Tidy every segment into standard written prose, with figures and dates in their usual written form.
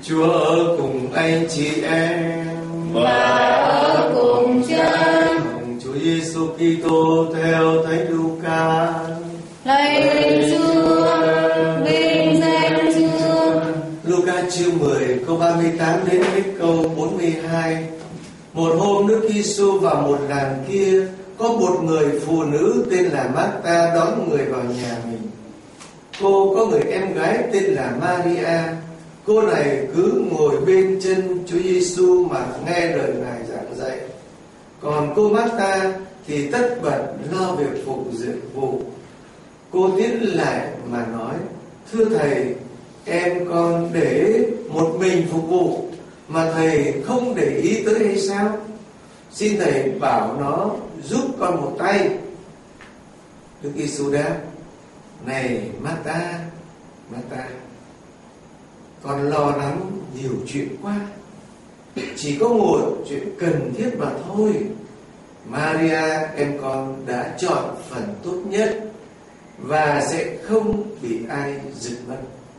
Chúa ở cùng anh chị em và ở cùng Cha. Chúa Giêsu Kitô theo Thánh Luca. Lạy Chúa, vinh danh Chúa. Luca chương 10 câu 38 đến hết câu 42. Một hôm Đức Giêsu vào một làng kia, có một người phụ nữ tên là Marta đón người vào nhà mình. Cô có người em gái tên là Maria. Cô này cứ ngồi bên chân Chúa Giêsu mà nghe lời Ngài giảng dạy. Còn cô Marta thì tất bật lo việc phục vụ. Cô tiến lại mà nói: Thưa Thầy, em con để một mình phục vụ mà Thầy không để ý tới hay sao? Xin Thầy bảo nó giúp con một tay. Đức Giêsu đáp: Này Marta, Marta, con lo lắng nhiều chuyện quá, chỉ có một chuyện cần thiết mà thôi. Maria em con đã chọn phần tốt nhất và sẽ không bị ai giật mất.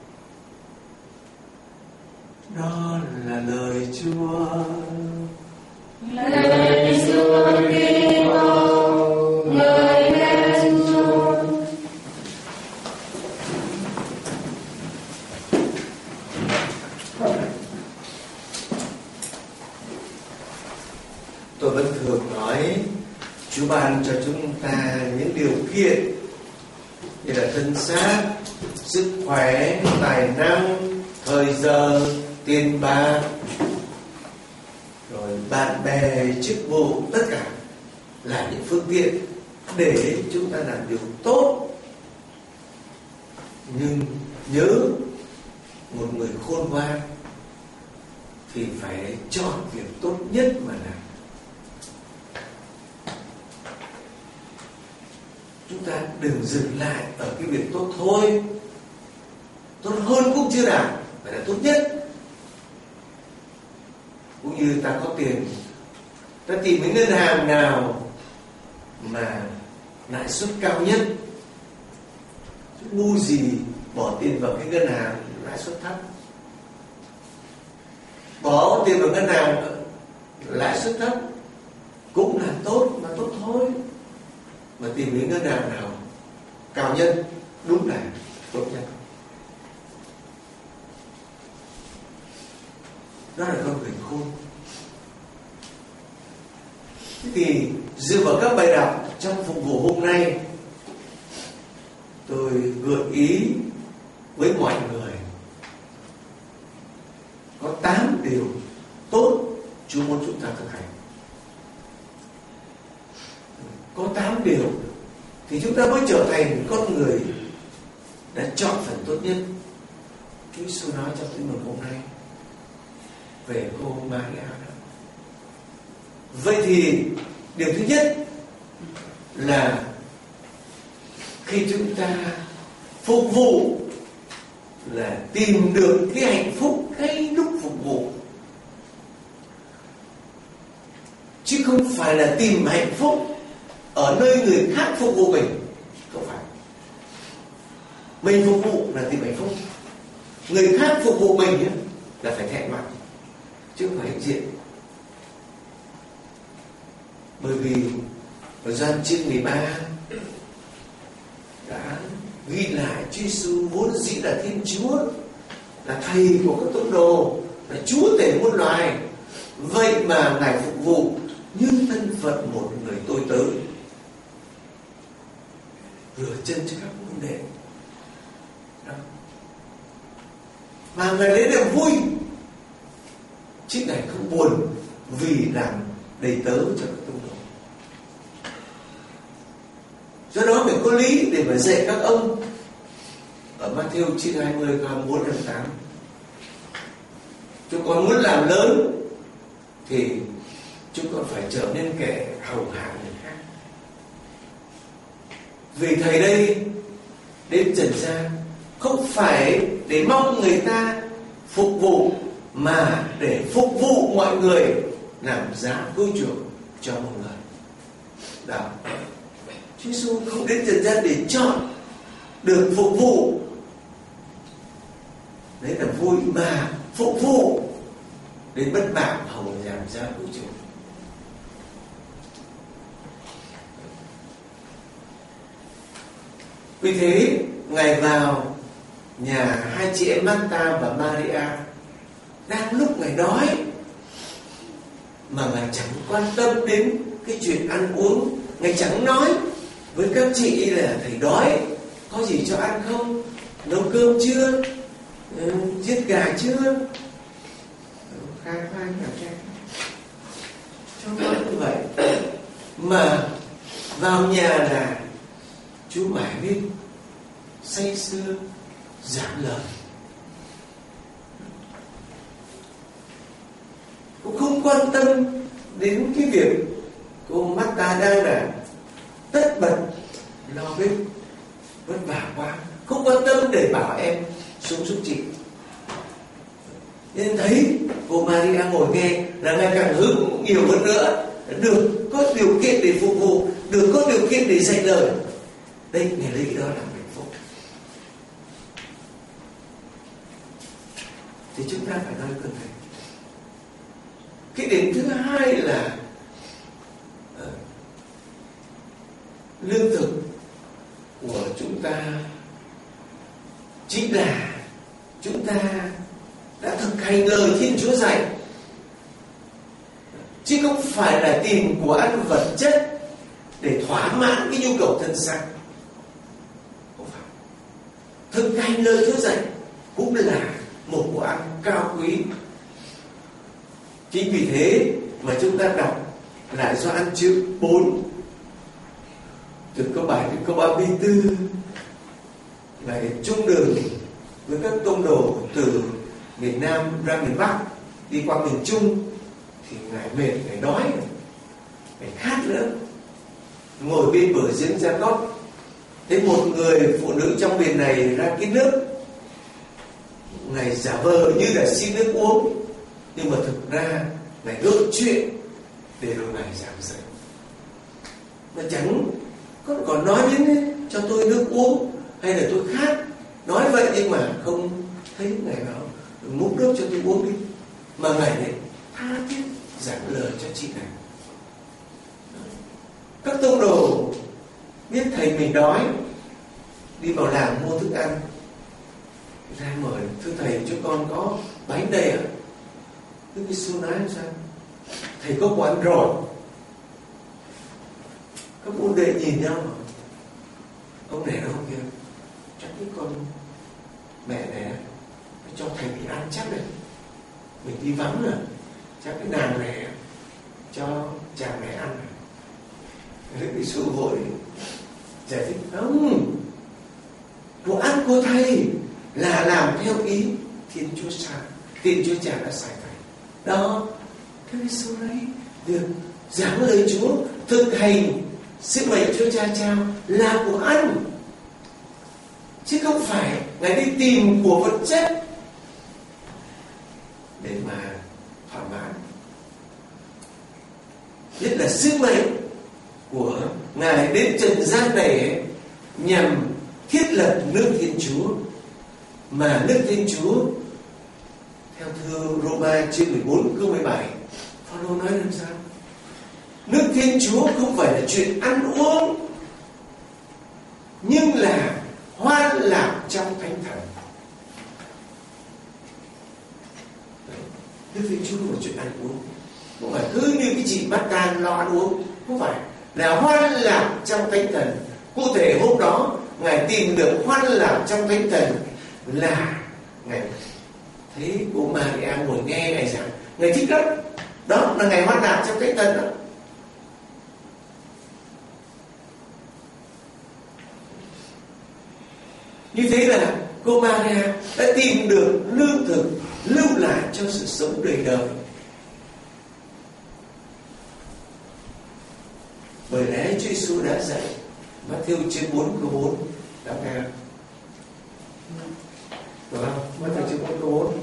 Đó là lời Chúa. Lời Chúa Kitô, ngợi khen Chúa. Tôi vẫn thường nói Chúa ban cho chúng ta những điều kiện như là thân xác, sức khỏe, tài năng, thời giờ, tiền bạc, rồi bạn bè, chức vụ, tất cả là những phương tiện để chúng ta làm điều tốt. Nhưng nhớ, một người khôn ngoan thì phải chọn việc tốt nhất mà làm. Chúng ta đừng dừng lại ở cái việc tốt thôi. Tốt hơn cũng chưa đạt, phải là tốt nhất. Cũng như ta có tiền, ta tìm cái ngân hàng nào mà lãi suất cao nhất. Ngu gì bỏ tiền vào cái ngân hàng lãi suất thấp. Bỏ tiền vào ngân hàng lãi suất thấp cũng là tốt, mà tốt thôi. Mà tìm đến ngân hàng nào cao nhất đúng là tốt nhất. Đó là con người khôn. Thế thì dựa vào các bài đọc trong phục vụ hôm nay, tôi gợi ý với mọi người có 8 điều tốt Chúa muốn chúng ta thực hành. Có 8 điều thì chúng ta mới trở thành con người đã chọn phần tốt nhất. Chúa Giêsu nói trong Tin mừng hôm nay về cô Maria đó. Vậy thì điều thứ nhất là khi chúng ta phục vụ là tìm được cái hạnh phúc ngay lúc phục vụ, chứ không phải là tìm hạnh phúc ở nơi người khác phục vụ mình. Không phải. Mình phục vụ là tìm hạnh phúc, người khác phục vụ mình là phải thẹn mặt, chứ không phải hãnh diện. Bởi vì ở Gioan chương 13 đã ghi lại Chúa Giêsu vốn dĩ là Thiên Chúa, là thầy của các tín đồ, là Chúa tể muôn loài. Vậy mà Ngài phục vụ như thân phận một người tôi tớ, rửa chân cho các môn đệ. Mà Ngài lấy niềm vui, chứ Ngài không buồn vì làm đầy tớ cho các tông đồ. Do đó mình có lý để mà dạy các ông ở Matthew chương 20 câu 24 đến 28. Chúng con muốn làm lớn thì chúng con phải trở nên kẻ hầu hạ người khác. Vì thầy đây đến trần gian không phải để mong người ta phục vụ, mà để phục vụ mọi người, làm giá cứu chuộc cho mọi người. Đó. Chúa Giêsu không đến trần gian để chọn được phục vụ, đấy là vui, mà phục vụ đến bất bại hầu làm ra vũ trụ. Vì thế Ngài vào nhà hai chị em Marta và Maria, đang lúc Ngài đói mà Ngài chẳng quan tâm đến cái chuyện ăn uống. Ngài chẳng nói với các chị là thầy đói, có gì cho ăn không, nấu cơm chưa, giết gà chưa, khai cho nói như vậy. Mà vào nhà là Chúa mải bên say sưa giảng lời, cũng không quan tâm đến cái việc cô Marta đang là tất bật lo bếp vất vả quá, không quan tâm để bảo em xuống giúp chị. Nên thấy cô Maria ngồi nghe là ngày càng hứng nhiều hơn nữa, được có điều kiện để phục vụ, được có điều kiện để dạy lời. Đây Ngài lấy đó làm hạnh phúc. Thì chúng ta phải nói cẩn thận. Cái điểm thứ hai là lương thực của chúng ta chính là chúng ta đã thực hành lời Thiên Chúa dạy, chứ không phải là tìm của ăn vật chất để thỏa mãn cái nhu cầu thân xác. Không phải. Thực hành lời Chúa dạy cũng là một của ăn cao quý. Chính vì thế mà chúng ta đọc lại Gioan chương 4 từ câu 7 đến câu 34, Ngài chung đường với các tông đồ từ miền Nam ra miền Bắc, đi qua miền Trung, thì Ngài mệt, Ngài đói, Ngài khát nữa, ngồi bên bờ giếng Gia Cót, thấy một người phụ nữ trong miền này ra cái nước, Ngài giả vờ như là xin nước uống, nhưng mà thực ra Ngài gợi chuyện để rồi Ngài giảng dạy. Mà chẳng còn nói đến cho tôi nước uống hay là tôi khát, nói vậy nhưng mà không thấy Ngài bảo múc nước cho tôi uống đi, mà Ngài lại tha thiết giảng lời cho chị này. Các tông đồ biết thầy mình đói, đi vào làng mua thức ăn, ra mời: thưa thầy, cho con có bánh đây ạ. Đức Giêsu nói làm sao? Thầy có quán rồi. Các môn đệ nhìn nhau mà ông này nó không kia, chắc cái con mẹ này cho thầy bị ăn chắc này, mình đi vắng rồi, chắc cái nàng này cho chàng này ăn này. Đức Giêsu vội giải thích: không, đồ ăn của thầy là làm theo ý Thiên Chúa Cha đã sai thầy. Đó, Đức Giêsu đấy việc giảng lời Chúa, thực hành sứ mệnh Chúa Cha trao là của ăn, chứ không phải Ngài đi tìm của vật chất để mà thỏa mãn. Nhất là sứ mệnh của Ngài đến trần gian này nhằm thiết lập nước Thiên Chúa, mà nước Thiên Chúa theo thư Roma chương 14 câu 17, Phaolô nói làm sao? Nước Thiên Chúa không phải là chuyện ăn uống, nhưng là hoan lạc trong Thánh Thần. Nước Thiên Chúa không phải chuyện ăn uống, không phải cứ như cái chị bắt can lo ăn uống, không phải, là hoan lạc trong Thánh Thần. Cụ thể hôm đó Ngài tìm được hoan lạc trong Thánh Thần là Ngài thấy cô Maria ngồi nghe Ngài giảng, Ngài thích lắm. Đó là Ngài hoan lạc trong Thánh Thần đó. Như thế là cô Maria đã tìm được lương thực lưu lại cho sự sống đời đời. Bởi lẽ Chúa Giêsu đã dạy, Matthew chương 4 câu 4, đọc nghe được không? Matthew chương 4 câu 4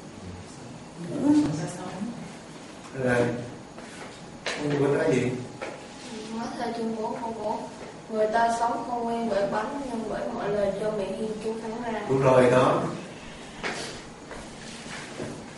là ông có nói gì? Matthew chương 4 câu 4: người ta sống không nguyên bởi bánh, nhưng bởi mọi lời do miệng Thiên Chúa phán ra. Đúng rồi đó.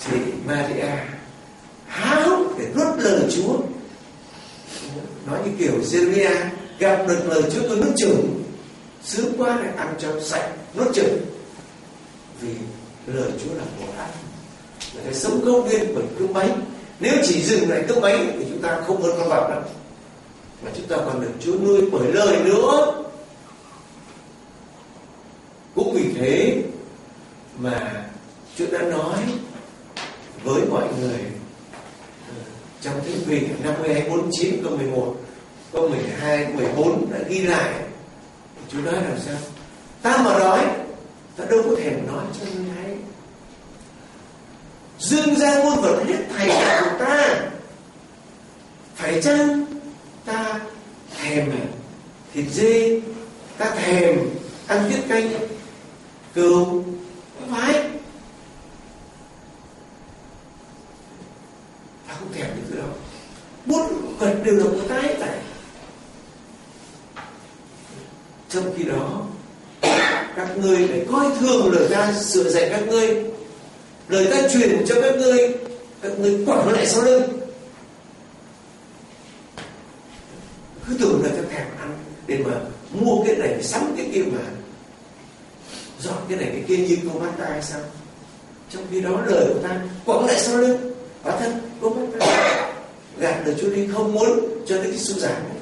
Maria háo hức để nuốt lời Chúa. Nói như kiểu Jeremia, gặp được lời Chúa tôi nuốt chửng, sướng quá này, ăn cho sạch, nuốt chửng. Vì lời Chúa là bổ ích. Là cái sống công viên bởi cơm bánh. Nếu chỉ dừng lại cơm bánh thì chúng ta không hơn con vật đâu, mà chúng ta còn được Chúa nuôi bởi lời nữa. Cũng vì thế mà Chúa đã nói với mọi người trong Thi Vị 52:49 câu 11, câu 12, 14 đã ghi lại. Chúa nói làm sao? Ta mà đói, ta đâu có thèm nói cho ngươi hay. Dương ra muôn vật hết thảy là của ta. Phải chăng ta thèm thịt dê, ta thèm ăn tiết canh cừu? Không phải. Ta không thèm những thứ đó. Muôn vật đều là của ta hết thảy. Trong khi đó, các ngươi phải coi thường lời ta sửa dạy các ngươi, lời ta truyền cho các ngươi quẳng nó lại sau lưng. Cứ tưởng là ta thèm ăn để mà mua cái này sắm cái kia mà dọn cái này cái kia như cô bác ta hay sao? Trong khi đó lời của ta quẳng lại sau lưng. Quả thân cô bác ta gạt lời Chúa đi, không muốn cho đến cái sự giảng này.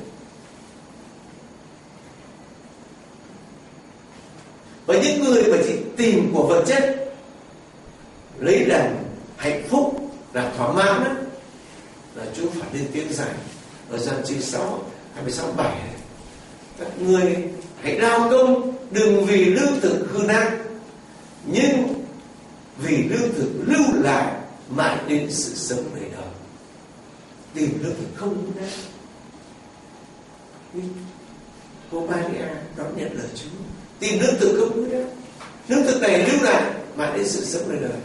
Và những người mà chỉ tìm của vật chất, lấy làm hạnh phúc, làm thỏa mãn đó, là Chúa phải lên tiếng giải ở Giăng chương 6, 26-27 này. Các ngươi hãy lao công đừng vì lương thực hư nát, nhưng vì lương thực lưu lại mãi đến sự sống đời đời. Tìm lương thực không hư nát. Cô Maria đón nhận lời Chúa, tìm lương thực không hư nát. Lương thực này lưu lại mãi đến sự sống đời đời.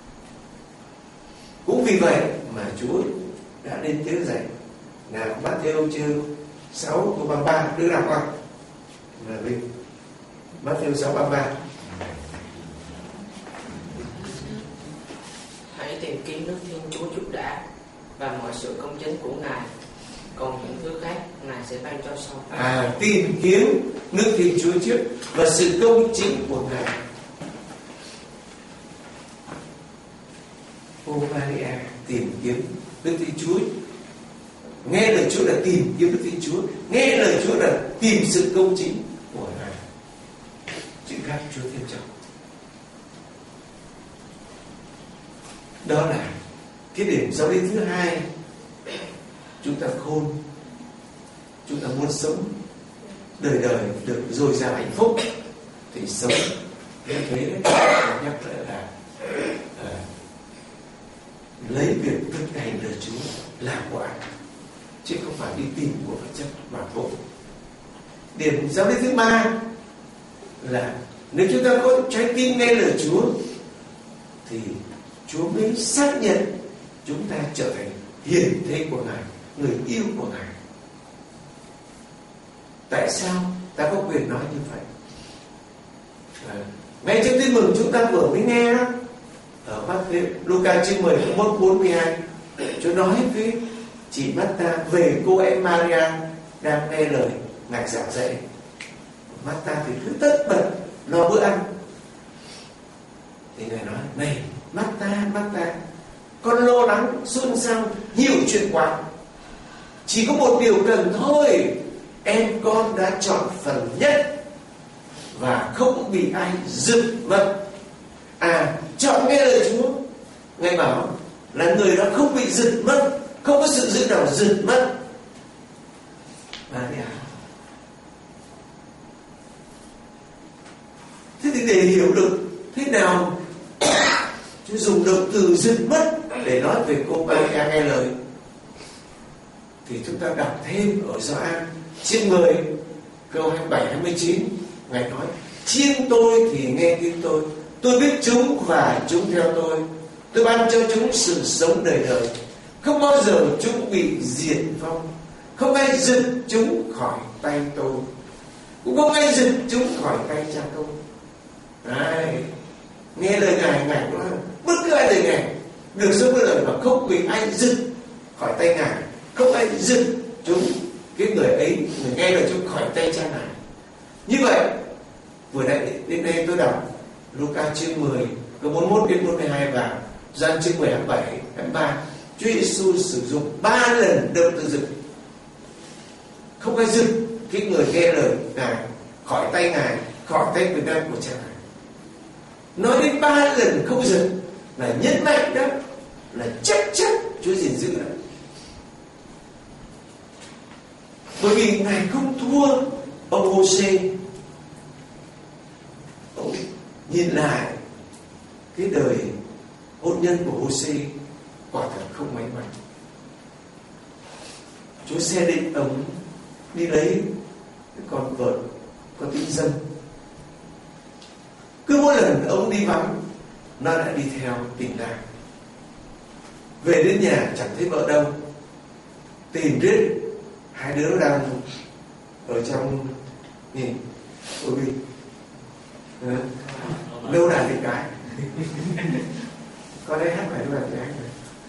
Cũng vì vậy mà Chúa đã lên tiếng dạy. Nào Matthew chương 6 câu 33, đưa đọc qua. Là Vinh. Matthew 6:33. Hãy tìm kiếm nước Thiên Chúa trước đã, và mọi sự công chính của Ngài, còn những thứ khác Ngài sẽ ban cho sau. Tìm kiếm nước Thiên Chúa trước và sự công chính của Ngài. Ô Maria tìm kiếm nước Thiên Chúa. Nghe lời Chúa là tìm kiếm đức Thiên Chúa, nghe lời Chúa là tìm sự công chính của Ngài. Chữ khác Chúa thêm trọng. Đó là cái điểm giáo lý thứ hai. Chúng ta khôn, chúng ta muốn sống đời đời được dồi dào hạnh phúc thì sống như thế đấy. Nhắc lại là lấy việc thực hành lời Chúa làm quả, chứ không phải đi tìm của vật chất mà thôi. Điểm giáo lý thứ ba là nếu chúng ta có trái tim nghe lời Chúa thì Chúa mới xác nhận chúng ta trở thành hiển thế của Ngài, người yêu của Ngài. Tại sao ta có quyền nói như vậy? Ngay trong tin mừng chúng ta vừa mới nghe đó, ở Luca chương 10 câu 41-42, Chúa nói với chị Marta về cô em Maria đang nghe lời Ngài giảng dạy. Marta thì cứ tất bật lo bữa ăn. Thì Ngài nói: này Marta, con lo lắng xôn xao nhiều chuyện quá. Chỉ có một điều cần thôi, em con đã chọn phần nhất và không bị ai giật mất. Chọn nghe lời Chúa. Ngài bảo là người đó không bị giật mất, không có sự giữ nào giật mất. Thế thì để hiểu được thế nào Chúa dùng động từ giật mất để nói về cô Maria nghe lời, thì chúng ta đọc thêm ở Gioan chương 10 câu 27-29. Ngài nói: chiên tôi thì nghe tiếng tôi biết chúng và chúng theo tôi ban cho chúng sự sống đời đời, không bao giờ chúng bị diệt vong, không ai giật chúng khỏi tay tôi, cũng không ai giật chúng khỏi tay cha tôi. Nghe lời Ngài, Ngài nói bất cứ ai lời Ngài được sống với lời mà không bị ai giật khỏi tay Ngài, không ai giật chúng cái người ấy, người nghe lời chúng khỏi tay cha Ngài. Như vậy vừa nãy đến đây tôi đọc Luca chương 10 câu 41 đến 42 và Gioan chương 10 đoạn 7 đoạn 3. Chúa Giêsu sử dụng 3 lần động từ giật. Không ai giật cái người nghe lời Ngài khỏi tay Ngài, khỏi tay quyền năng của cha Ngài. Nói đến 3 lần không giật là nhấn mạnh đó, là chắc chắn Chúa gìn giữ đó. Bởi vì Ngài không thua ông Hô-sê. Ông nhìn lại cái đời hôn nhân của Hô-sê quả thật không may mắn. Chúa sẽ định ông đi lấy cái con vợ có tính dân. Cứ mỗi lần ông đi vắng, nó đã đi theo tình lang. Về đến nhà chẳng thấy vợ đâu, tìm riết hai đứa đang ở trong nhìn ôi lâu đài tình cái con đấy hát phải lâu đài tình cái.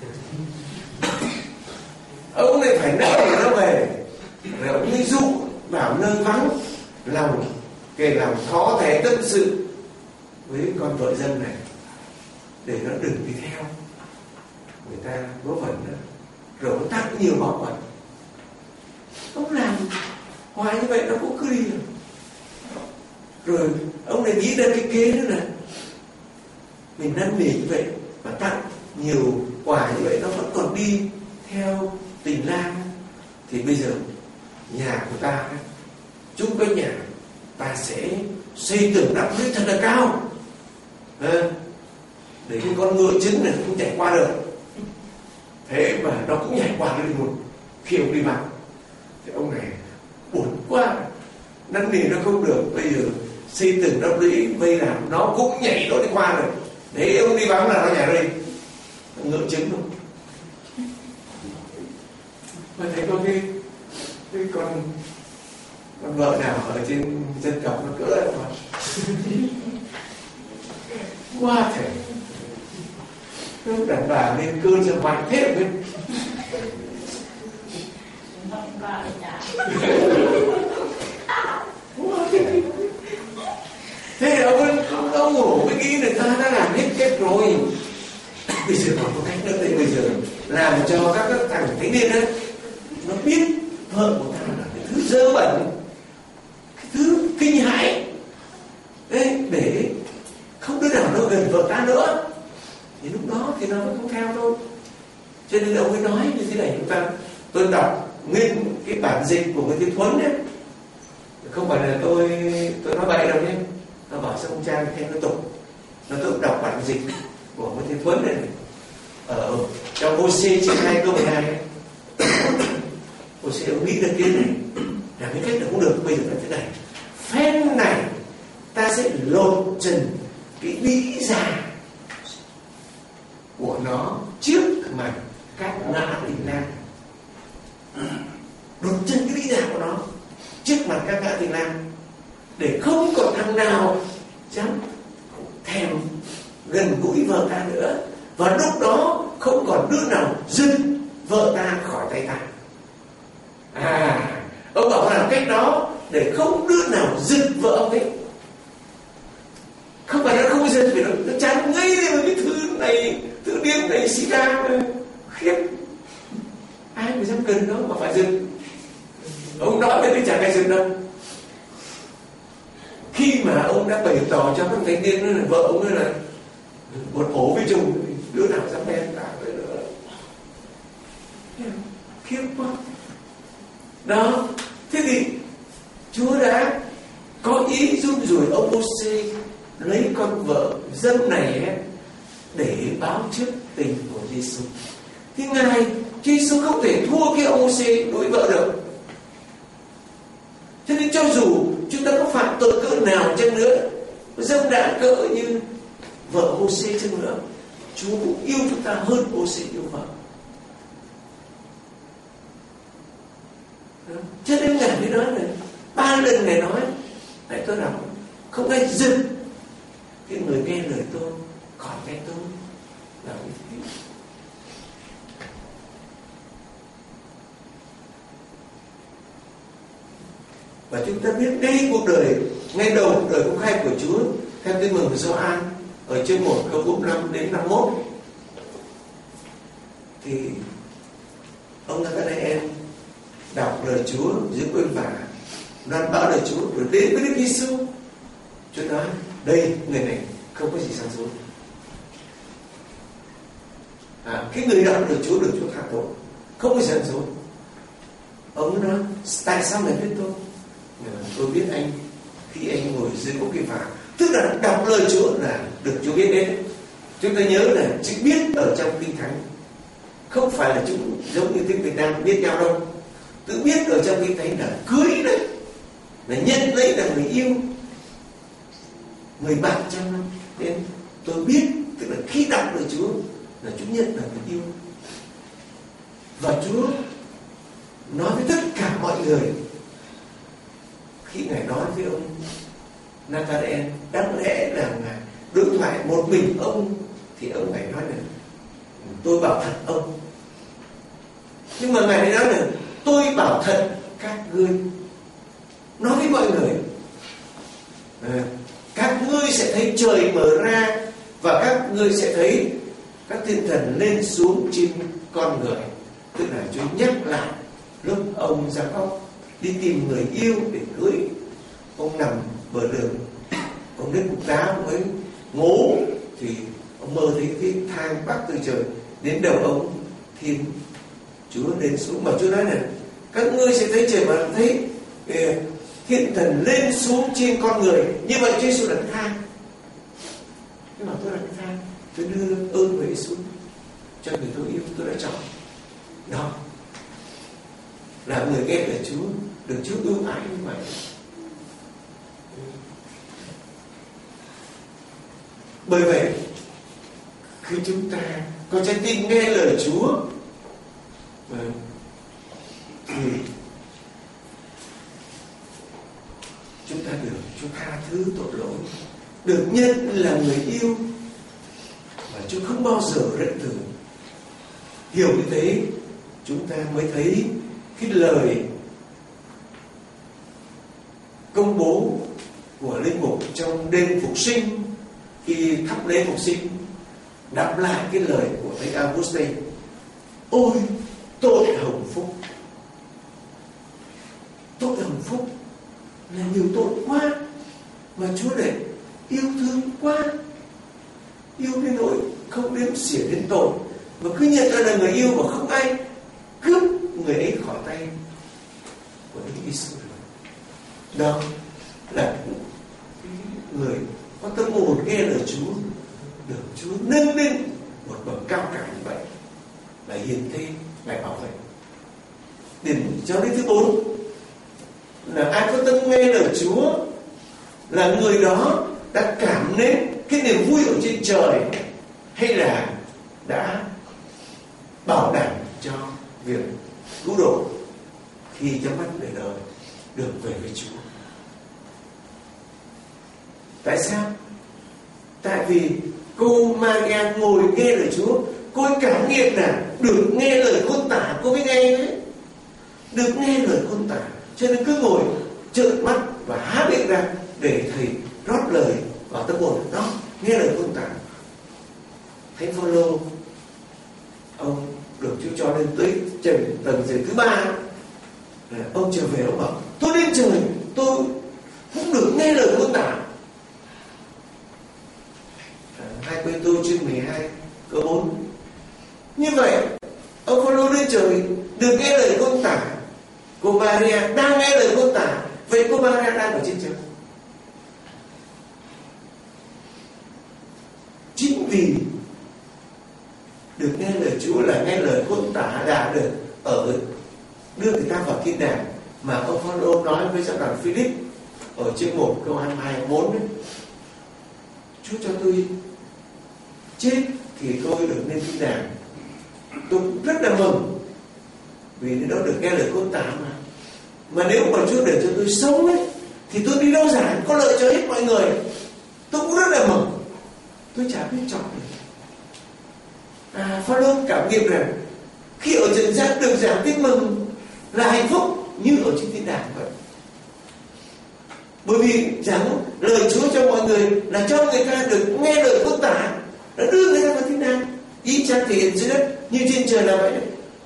Ông này phải nỡ để nó về, rồi ông đi dụ vào nơi vắng lòng, kể lòng khó thể tâm sự với con vợ dân này để nó đừng đi theo người ta vớ vẩn nữa, rồi nó tác nhiều bảo quản. Ông làm hoài như vậy nó cũng cứ đi rồi ông này nghĩ ra cái kế nữa là mình năn nỉ như vậy và tặng nhiều quà như vậy nó vẫn còn đi theo tình lang, thì bây giờ nhà của ta chung quanh nhà ta sẽ xây tường đắp lưới thật là cao để cái con ngựa trứng này không chạy qua được. Thế mà nó cũng nhảy qua cái một khi ông đi vào thì ông này buồn quá, năn nỉ nó không được, bây giờ xây tường đắp lưới vây làm nó cũng nhảy nó đi qua rồi. Đấy, ông đi vắng là nó nhảy đây ngựa trứng luôn. Mà thấy có cái con vợ nào ở trên dân tộc nó cỡ lại mà quá thể nó đàn bà lên cơn cho mạnh thế rồi thế ông ngủ mới nghĩ người ta đã làm hết cách rồi, bây giờ còn có cách nữa. Đây bây giờ làm cho các thằng thanh niên ấy nó biết vợ của ta là cái thứ dơ bẩn, cái thứ kinh hãi đấy, để không đứa nào nó gần vợ ta nữa, thì lúc đó thì nó mới không theo thôi. Cho nên ông ấy nói như thế này, chúng ta tôi đọc nguyên cái bản dịch của Nguyễn Tiến Thuấn đấy, không phải là tôi nói bậy đâu nhé, nó bảo xong Trang thêm nó tục, nó tự đọc bản dịch của Nguyễn Tiến Thuấn này ở trong Hô-sê trên 2 câu 12 Hô-sê ông nghĩ ra cái này là cái cách là cũng được. Bây giờ là thế này, phen này ta sẽ lột trần cái bí giả của nó trước mặt các ngã tình lang, đột chân cái bí giả của nó trước mặt các ngã tình lang, để không còn thằng nào dám thèm gần gũi vợ ta nữa, và lúc đó không còn đứa nào dưng vợ ta khỏi tay ta. Ông bảo làm cách đó để không đứa nào dưng vợ ông ấy. Không phải nó không dưng, vì nó chán ngây lên với cái thứ này, thứ điên này xì ra khiếp, ai mà dám gần nó mà phải dưng. Ông nói với chẳng ai dưng đâu. Khi mà ông đã bày tỏ cho các thanh niên là vợ ông ấy là một ổ với chồng, đứa nào dám đen cả với nữa, khiếp quá đó. Thế thì Chúa đã có ý run rủi ông Hô-sê lấy con vợ dâm này ấy, để báo trước tình của Giêsu. Thì Ngài Giêsu không thể thua cái ông Hô-sê đối vợ được. Cho nên cho dù chúng ta có phạm tội cỡ nào chăng nữa, dâm đãng cỡ như vợ Hô-sê chăng nữa, Chúa yêu chúng ta hơn Hô-sê yêu vợ. Cho nên Ngài mới nói này, 3 lần Ngài nói, hãy tôi đọc, không ai dừng cái người nghe lời tôi khỏi nghe tôi là như thế. Và chúng ta biết đây cuộc đời, ngay đầu cuộc đời công khai của Chúa theo Tin mừng của Gioan ở chương 1 câu 45 đến 51 thì ông Nathanael đọc lời Chúa dưới quên vả, loan báo lời Chúa rồi đến với Đức Giêsu. Chúa nói đây, người này không có gì sang dối. Cái người đọc lời Chúa được Chúa tha tội, không có gian dối. Ông nói tại sao mày biết tôi? Tôi biết anh khi anh ngồi dưới gốc cây vả. Tức là đọc lời Chúa là được Chúa biết đến. Chúng ta nhớ là chữ biết ở trong Kinh Thánh không phải là chúng giống như tiếng Việt Nam biết nhau đâu. Tự biết ở trong Kinh Thánh là cưới đấy, là nhận lấy là người yêu, người bạn trăm năm. Nên tôi biết, tức là khi đọc lời Chúa là Chúa nhận là người yêu. Và Chúa nói với tất cả mọi người khi Ngài nói với ông Nathanael, đáng lẽ là Ngài đối thoại một mình ông thì ông Ngài nói là tôi bảo thật ông, nhưng mà Ngài lại nói là tôi bảo thật các ngươi. Nói với mọi người các ngươi sẽ thấy trời mở ra và các ngươi sẽ thấy các thiên thần lên xuống trên con người. Tức là Chúa nhắc lại lúc ông Gia-cốp đi tìm người yêu để cưới. Ông nằm bờ đường, ông đến cục đá mới ngố thì ông mơ thấy cái thang bắc từ trời đến đầu ông, thiên Chúa lên xuống. Mà Chúa nói là các ngươi sẽ thấy trời mà thấy thiên thần lên xuống trên con người. Như vậy Chúa Giêsu là cái thang. Nhưng mà tôi là cái thang, tôi đưa ơn về xuống cho người tôi yêu tôi đã chọn. Đó là người nghe lời Chúa, được Chúa ưu ái như vậy. Bởi vậy khi chúng ta có trái tim nghe lời Chúa thì chúng ta được Chúa tha thứ tội lỗi, được nhận là người yêu, và Chúa không bao giờ rẫn từ. Hiểu như thế chúng ta mới thấy cái lời công bố của linh mục trong đêm phục sinh, khi thắp lễ phục sinh, đáp lại cái lời của thầy Augustine: ôi tội hồng phúc. Tội hồng phúc là nhiều tội quá mà Chúa để yêu thương quá, yêu đến nỗi không đếm xỉa đến tội, và cứ nhận ra là người yêu và không ai cướp người ấy khỏi tay của Đức Giêsu. Đó là người có tâm hồn nghe lời Chúa, được Chúa nâng lên một bậc cao cả như vậy, là hiền thê, lại bảo vệ. Điểm cho đến thứ 4 là ai có tâm nghe lời Chúa là người đó đã cảm đến cái niềm vui ở trên trời, hay là đã bảo đảm cho việc cứu độ khi nhắm mắt để đời được về với Chúa. Tại sao? Tại vì cô Maria ngồi nghe lời Chúa, cô ấy cảm nghiệm là được nghe lời Khôn Tả, cô mới nghe đấy, được nghe lời Khôn Tả, cho nên cứ ngồi trợn mắt và há miệng ra để thầy rót lời vào tâm hồn. Đó, nghe lời Khôn Tả. Thánh Phaolô, ông được Chúa cho lên tới tầng trời thứ 3, ông trở về ông bảo tôi lên trời tôi cũng được nghe lời Khôn Tả. 2 Cô-rinh-tô chương 12 câu 4. Như vậy ông Phaolô lên trời được nghe lời Khôn Tả, cô Maria đang nghe lời Khôn Tả. Vậy cô Maria đang ở trên trời. Chính vì được nghe lời Chúa là nghe lời Khôn Tả đã được đưa người ta vào thiên đàng, mà ông Phaolô nói với giáo đoàn Philip ở chương 1 câu 22-24 đấy: Chúa cho tôi chết thì tôi được lên thiên đàng. Tôi rất là mừng vì nó được nghe lời Khôn Tả mà nếu mà Chúa để cho tôi sống ấy thì tôi đi đâu giảng có lợi cho hết mọi người. Tôi cũng rất là mừng. Tôi chả biết chọn được. Phaolô cảm nghiệm rằng khi ở trần gian được giảng tin mừng là hạnh phúc như ở trên thiên đàng vậy. Bởi vì giảng lời Chúa cho mọi người là cho người ta được nghe lời phước tả, nó đưa người ta vào thiên đàng. Ý cha thể hiện dưới đất như trên trời là vậy đấy.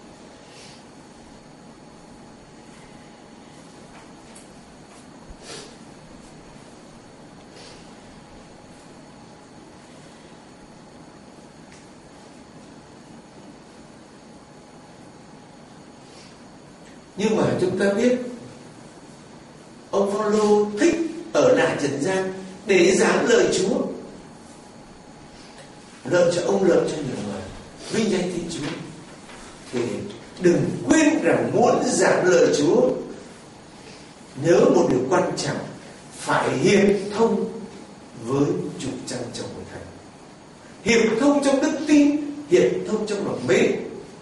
Nhưng mà chúng ta biết ông Phaolô thích ở lại trần gian để giảng lời Chúa, lợi cho ông, lợi cho nhiều người, vinh danh Thiên Chúa. Thì đừng quên rằng muốn giảng lời Chúa, nhớ một điều quan trọng, phải hiệp thông với chủ trăng trong hội thánh, hiệp thông trong đức tin, hiệp thông trong lòng mến.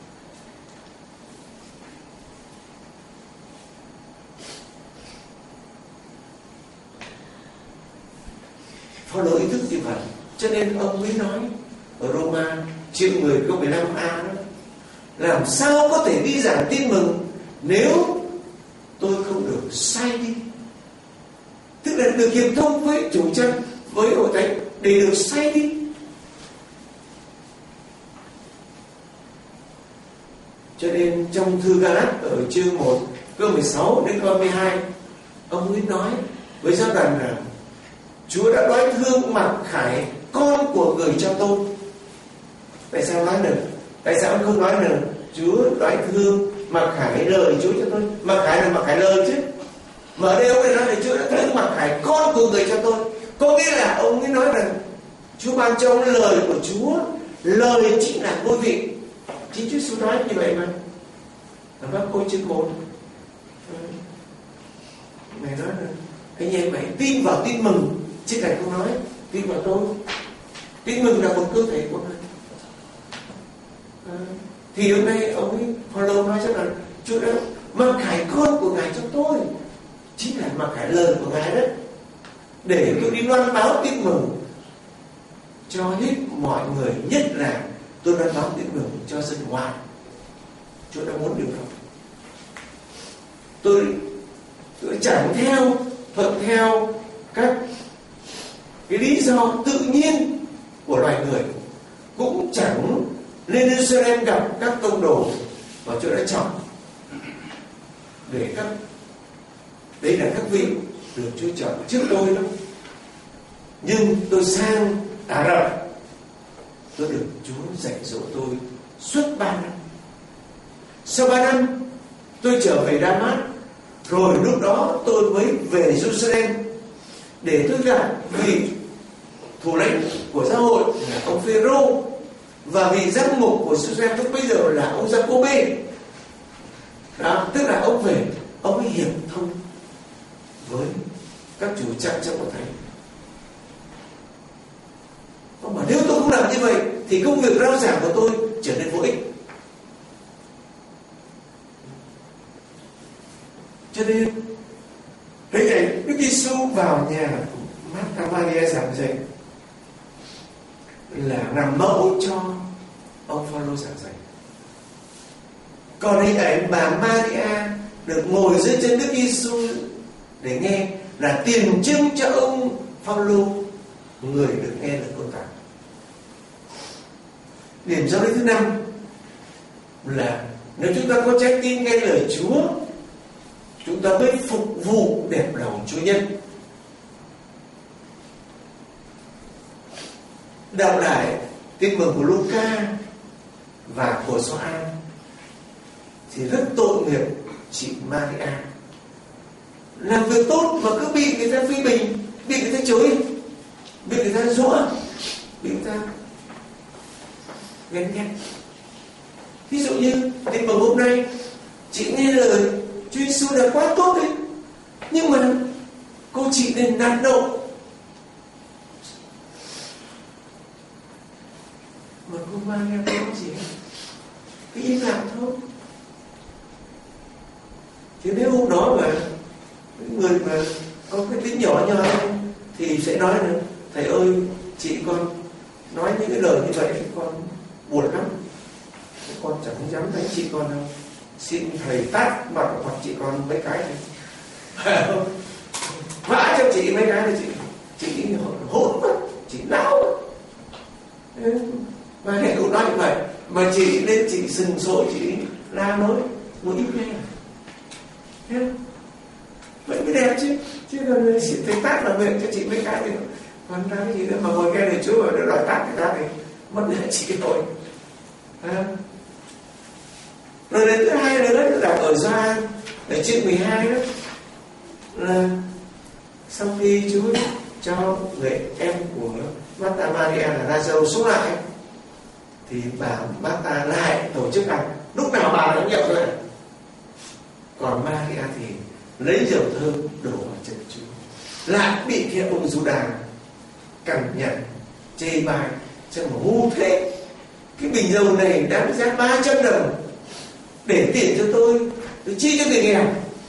Phaolô ý thức như vậy, cho nên ông mới nói ở Roma chương 10 câu 15a đó, làm sao có thể đi giảng tin mừng nếu tôi không được sai đi. Tức là được hiệp thông với chủ trăng, với hội thánh để được sai đi. Cho nên trong thư Ga-lát ở chương 1 câu 16 đến câu 12, ông mới nói với giáo đoàn rằng Chúa đã đoái thương Mặc Khải, con của người cho tôi. Tại sao nói nữa? Tại sao ông không nói nữa? Chúa đoái thương Mặc Khải lời Chúa cho tôi. Mặc Khải là Mặc Khải lời chứ. Mà ở đây ông ấy nói là Chúa đã thương Mặc Khải, con của người cho tôi. Có nghĩa là ông ấy nói rằng Chúa ban cho ông lời của Chúa. Lời chính là ngôi vị. Chính Chúa Giêsu nói như vậy mà. Ở Mác-cô chương 1 Ngài nói là anh em hãy tin vào tin mừng, chứ Ngài không nói tin vào tôi. Tin mừng là một cơ thể của Ngài. Thì hôm nay ông ấy Phaolô nói cho rằng Chúa đã Mặc Khải con của Ngài cho tôi, chính là Mặc Khải lời của Ngài đấy, để tôi đi loan báo tin mừng cho hết mọi người, nhất là tôi loan báo tin mừng cho dân ngoại. Chúa đã muốn điều đó. Tôi chẳng thuận theo các cái lý do tự nhiên của loài người, cũng chẳng lên Jerusalem gặp các tông đồ mà Chúa đã chọn để đấy là các vị được Chúa chọn trước tôi đó. Nhưng tôi sang Ả Rập, tôi được Chúa dạy dỗ tôi suốt 3 năm. Sau 3 năm tôi trở về Đa-mát, rồi lúc đó tôi mới về Jerusalem để tôi gặp vị thủ lĩnh của giáo hội là ông Phêrô, và vị giám mục của Jerusalem lúc bây giờ là ông Giacôbê. Đó, tức là ông về, ông ấy hiệp thông với các chủ trại trong hội thánh. Ông bảo nếu tôi không làm như vậy thì công việc rao giảng của tôi trở nên vô ích. Cho nên hình ảnh Đức Giêsu vào nhà Martha Maria giảng dạy là làm mẫu cho ông Phaolô giảng dạy. Còn hình ảnh bà Maria được ngồi dưới chân Đức Giêsu để nghe là tiền chứng cho ông Phaolô, người được nghe lời phước tả. Điểm giáo lý thứ 5 là nếu chúng ta có trái tim nghe lời Chúa, chúng ta mới phục vụ đẹp lòng Chúa nhân. Đọc lại tin mừng của Luca và của Gioan thì rất tội nghiệp chị Maria, làm việc tốt mà cứ bị người ta phê bình, bị người ta chối, bị người ta dỗ, bị người ta ghen ghét. Ví dụ như tin mừng hôm nay chị nghe lời Chúa Giêsu là quá tốt đấy, nhưng mà cô chị nên nạt nộ, mà cô Maria không gì, cứ im lặng thôi. Thế nếu hôm đó mà người mà có cái tính nhỏ nhoi thì sẽ nói là thầy ơi, chị con nói những cái lời như vậy con buồn lắm, con chẳng dám thấy chị con đâu, xin thầy tát mặt hoặc chị con mấy cái này. vã cho chị mấy cái thì chị hỗn quá, chị não quá. Và Maria cũng nói như vậy, mà chị nên chị sừng sội, chị la nói một ít nghe. Vậy mới đẹp chứ còn chị thấy tát là miệng cho chị mấy cái thì còn ra cái gì nữa mà ngồi nghe lời Chúa và đòi tát người ta thì mất giá trị rồi. Rồi đến thứ hai nữa là ở Gioan ở chương 12 đó, là sau khi Chúa cho người em của Martha Maria là Lazarus sống lại thì bà Martha lại tổ chức ăn, lúc nào bà cũng nhậu rồi. Còn Maria thì lấy dầu thơm đổ vào chân Chúa, lại bị cái ông Giuđa cằn nhằn chê bai, chẳng mà ngu thế, cái bình dầu này đáng giá 300 đồng để tiền cho tôi chi cho người nghèo.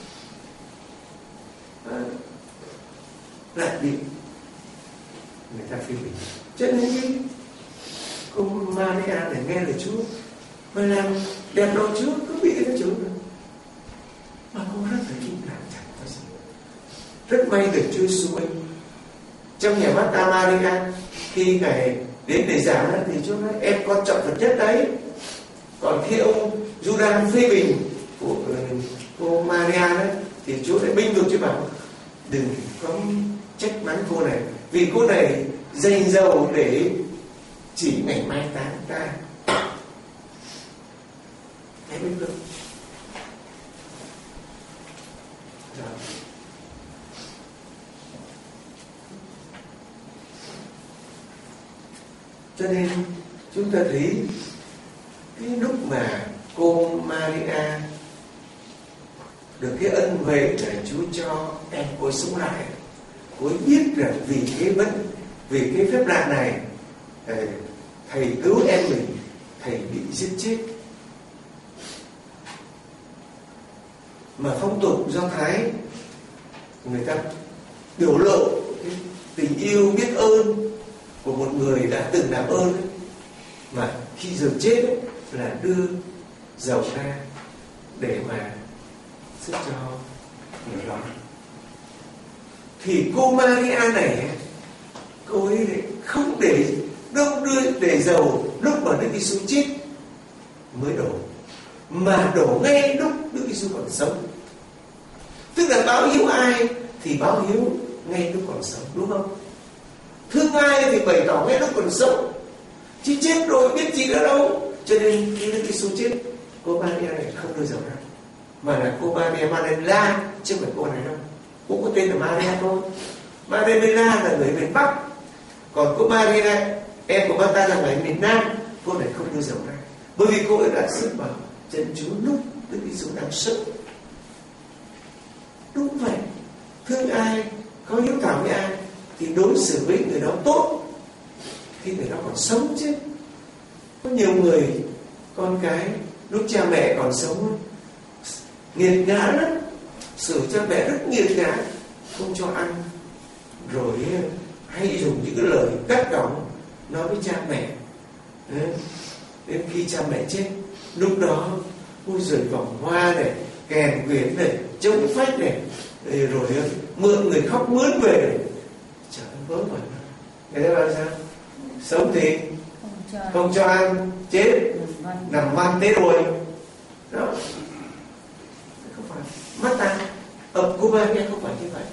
Lại bị người ta phê bình. Cho nên cái cô Maria để nghe lời Chúa mà làm đẹp đầu Chúa cứ bị cái Chúa nữa. Mà cô rất là kinh ngạc, chẳng có gì. Rất may được Chúa Giêsu anh. Trong nhà Martha Maria, khi Ngài đến để giảng thì Chúa nói em quan trọng vật chất đấy. Còn khi ông Giuđa phê bình của cô Maria đấy thì Chúa lại binh vực cho bảo đừng có trách mắng cô này, vì cô này dành dầu để chỉ ngày mai táng ta. Thấy binh vực. Cho nên chúng ta thấy cái lúc mà cô Maria được cái ân huệ để Chúa cho em cô sống lại, cô ấy biết rằng vì cái phép lạ này thầy cứu em mình, thầy bị giết chết. Mà phong tục Do Thái người ta biểu lộ cái tình yêu biết ơn của một người đã từng làm ơn ấy. Mà khi giờ chết ấy, là đưa dầu ra để mà giúp cho người đó. Thì cô Maria này, cô ấy không để dầu lúc mà Đức Giêsu chết mới đổ, mà đổ ngay lúc Đức Giêsu còn sống. Tức là báo hiếu ai thì báo hiếu ngay lúc còn sống, đúng không? Thương ai thì bày tỏ ngay lúc còn sống, chứ chết rồi biết gì nữa đâu. Cho nên khi Đức Giêsu chết, cô Maria này không đưa dầu ra, mà là cô Maria Magdalena, chứ không phải cô này đâu. Cũng có tên là Maria thôi. Magdalena là người miền Bắc, còn cô Maria em của Martha là người miền Nam. Cô này không đưa dầu ra, bởi vì cô ấy đã sức vào chân Chúa lúc Đức Giêsu đang sống. Đúng vậy, thương ai, có hiếu thảo với ai thì đối xử với người đó tốt khi người đó còn sống chứ. Có nhiều người con cái lúc cha mẹ còn sống nghiệt ngã lắm, xử cha mẹ rất nghiệt ngã, không cho ăn, rồi hay dùng những cái lời gắt gỏng nói với cha mẹ. Đấy. Đến khi cha mẹ chết, lúc đó ôi giời, vòng hoa này, kèn quyến này, chống phách này, rồi mượn người khóc mướn về này. Trời ơi, vớ vẩn. Người ta bảo sao? Sống thì không cho ăn, chết nằm văn thế rồi. Đó. Không phải. Mắt ta ở Cuba nghe không phải như vậy.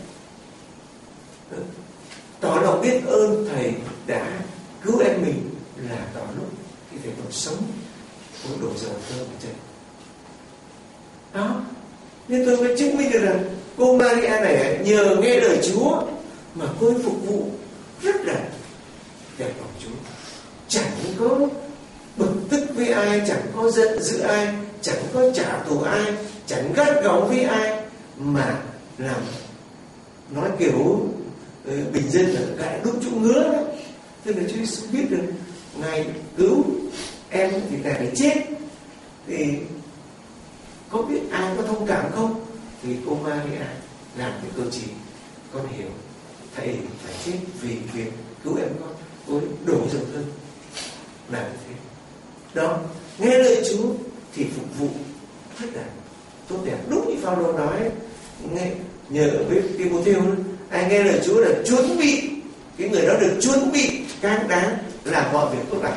Tỏ lòng biết ơn thầy đã cứu em mình là tỏ lúc khi thầy còn sống, cũng đổ dầu thơm ở chân. Đó. Nên tôi mới chứng minh được rằng cô Maria này nhờ nghe lời Chúa mà cô ấy phục vụ rất là đẹp lòng Chúa. Chẳng có bực tức với ai, chẳng có giận dữ ai, chẳng có trả thù ai, chẳng gắt gỏng với ai, mà làm nói kiểu bình dân là gãi đúc chỗ ngứa đó. Tức là Chúa Giêsu biết được Ngài cứu em thì Ngài phải chết, thì có biết ai có thông cảm không? Thì cô Maria làm cái câu chỉ con hiểu thầy phải chết vì việc cứu em con, cô ấy đổ dầu thơm làm thế. Đó, nghe lời Chúa thì phục vụ rất là tốt đẹp. Đúng như Phaolô nói, nghe nhờ với Timothée, Ai nghe lời Chúa là chuẩn bị, cái người đó được chuẩn bị can đáng làm mọi việc tốt lành.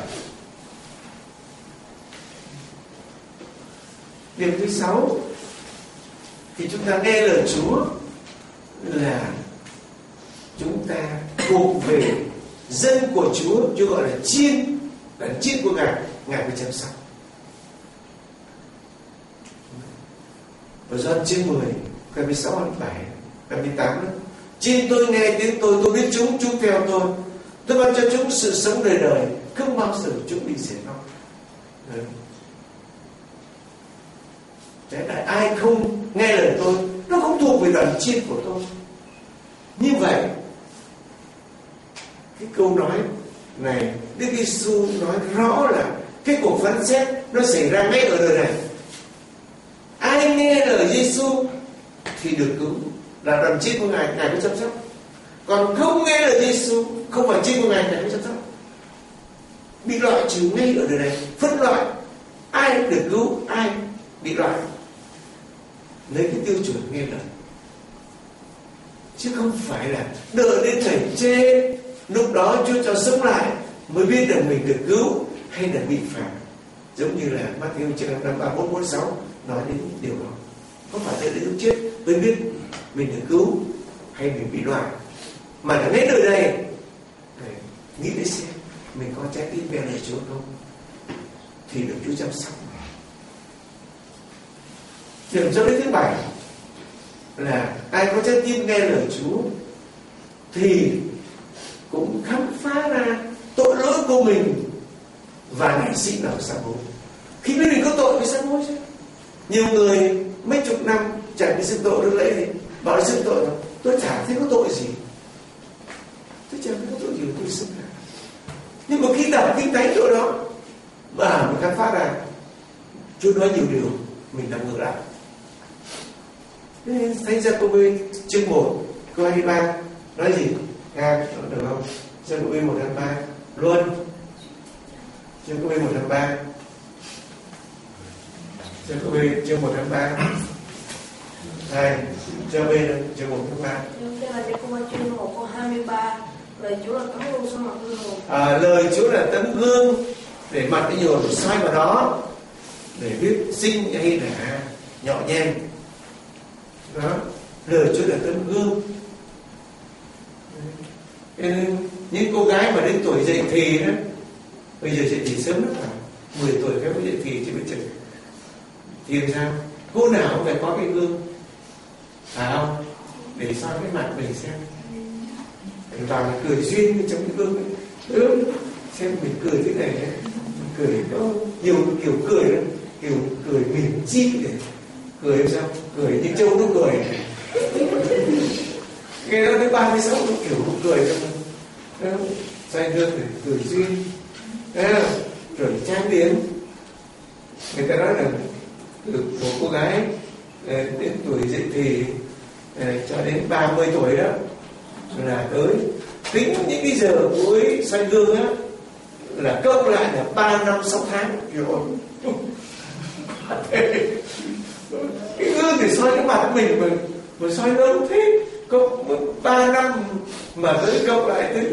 Điểm thứ 6 thì chúng ta nghe lời Chúa là chúng ta thuộc về dân của Chúa. Chúa gọi là chiên của Ngài phải chăm sóc. Và Gioan chương 10 câu 16, 17, câu 18 đó. Chiên tôi nghe tiếng tôi biết chúng theo tôi ban cho chúng sự sống đời đời, không bao giờ chúng bị diệt vong. Thế là ai không nghe lời tôi, nó không thuộc về đoàn chiên của tôi. Như vậy, cái câu nói này Đức Giêsu nói rõ là cái cuộc phán xét nó xảy ra ngay ở đời này. Ai nghe lời Giêsu thì được cứu, là đoàn chiên của Ngài có chăm sóc. Còn không nghe lời Giêsu, không phải chiên của Ngài có chăm sóc, bị loại trừ ngay ở đời này. Phân loại ai được cứu, ai bị loại, lấy cái tiêu chuẩn nghe lời, chứ không phải là đợi đến thầy chê, lúc đó Chúa cho sống lại mới biết rằng mình được cứu hay là bị phạt. Giống như là Matthew chương 5, 34, 46 nói đến điều đó. Không phải đợi đến lúc chết mới biết mình được cứu hay mình bị loại, mà là ngay đời đây nghĩ đến xem mình có trái tim nghe lời Chúa không, thì được Chúa chăm sóc. Điểm cho đến thứ 7 là ai có trái tim nghe lời Chúa thì cũng khám phá ra tội lỗi của mình và nảy sinh lòng sám hối. Khi biết mình có tội mới sám hối chứ. Nhiều người mấy chục năm chẳng bị xưng tội được lễ gì, bảo là xưng tội rồi, tôi chả thấy có tội gì, tôi chẳng thấy có tội gì mà tôi xưng cả. Nhưng mà khi đọc kinh thánh chỗ đó mà mình khám phá ra Chúa nói nhiều điều mình làm ngược lại. Thánh Giê-cô-bê chương 1 câu 23 nói gì? Được không? Giê-cô-bê 1:23 luôn. Giê-cô-bê 1:23. Giê-cô-bê chương 1:23. Này, Giê-cô-bê chương 1:23. Giê-cô-bê chương 1 câu 23. Lời Chúa là tấm gương soi mặt người. Lời Chúa là tấm gương để mặt cái nhường soi vào đó để biết xinh hay là nhỏ nhen. Đó, lời Chúa là tấm gương. Nên những cô gái mà đến tuổi dậy thì đó, bây giờ dậy thì sớm lắm, 10 tuổi các cô dậy thì chứ bây giờ thì làm sao? Cô nào cũng phải có cái gương, phải không? Để soi cái mặt mình xem. Toàn là cười duyên trong cái gương ấy. Xem mình cười thế này, cười có nhiều kiểu cười đó, kiểu cười mỉm chi để cười làm sao? Cười như trâu nó cười. Nghe nó tới 36 nó kiểu nó cười trong xoay gương để cười duyên, rồi trang điểm. Người ta nói là từ một cô gái đến tuổi dậy thì cho đến 30 tuổi đó là tới tính những cái giờ cuối xoay gương á là cộng lại là 3 năm 6 tháng rồi. Cái gương thì soi cái mặt mình mà soi lâu thế, có 3 năm mà tới cộng lại tới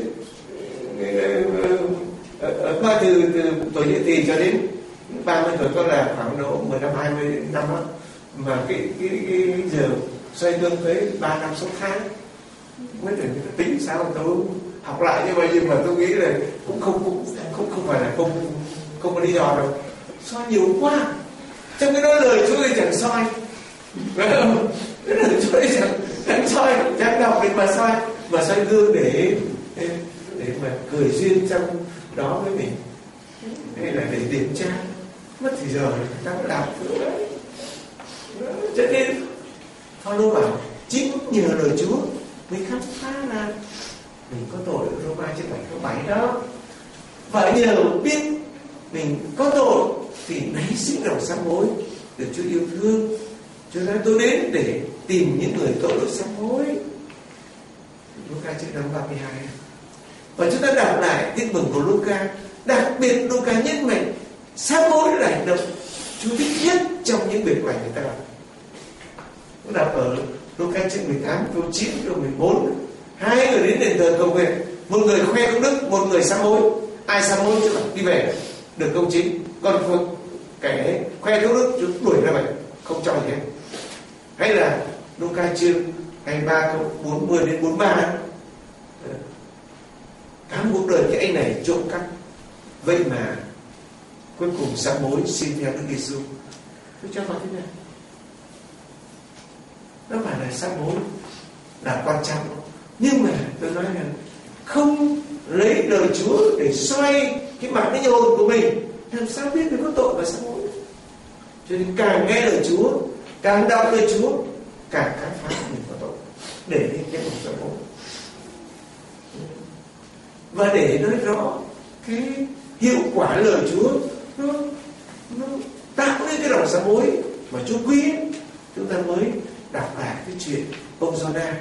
từ tuổi dậy thì cho đến 30 tuổi có là khoảng độ 15 20 năm đó, mà cái giờ xoay gương tới 3 năm 6 tháng mới được tính sao. Tôi học lại như vậy nhưng mà tôi nghĩ là cũng không phải là không có lý do đâu, soi nhiều quá. Trong cái đó lời Chúa thì chẳng soi, phải không? Cái lời Chúa thì chẳng soi, chẳng đọc để mà soi, mà soi gương để mà cười duyên trong đó với mình, hay là để kiểm tra. Mất thì giờ ta có đọc nữa đấy. Cho nên Phaolô bảo chính nhờ lời Chúa mới khám phá ra mình có tội. Roma chương 7 câu 7 đó. Và nhờ biết mình có tội thì nảy sinh lòng sám hối, được Chúa yêu thương. Cho nên tôi đến để tìm những người tội lỗi sám hối. Luca chương 5 32. Và chúng ta đọc lại tin mừng của Luca. Đặc biệt Luca nhấn mạnh sám hối là hành động Chúa thích nhất trong những việc lành người ta làm. Nó đọc ở Luca chương 18 câu 9 câu 14 Hai người đến đền thờ cầu nguyện, một người khoe công đức, một người sám hối. Ai sám hối chứ đi về được công chính, còn kẻ khoe công đức chúng đuổi ra vậy, không cho gì hết. Hay là Luca chương 23 câu 40 đến 43, cả cuộc đời cái anh này trộm cắp, vậy mà cuối cùng sám hối xin theo Đức Giêsu. Tôi cho vào thế này, nó phải là sám hối là quan trọng, nhưng mà tôi nói là không lấy lời Chúa để xoay cái mặt nó nhồn của mình, làm sao biết được có tội và sám hối. Cho nên càng nghe lời Chúa, càng đọc lời Chúa, càng khám phá mình có tội, để đến cái một sám hối. Và để nói rõ cái hiệu quả lời Chúa nó tạo nên cái lòng sám hối mà Chúa quý, chúng ta mới đọc lại cái chuyện ông Giô-na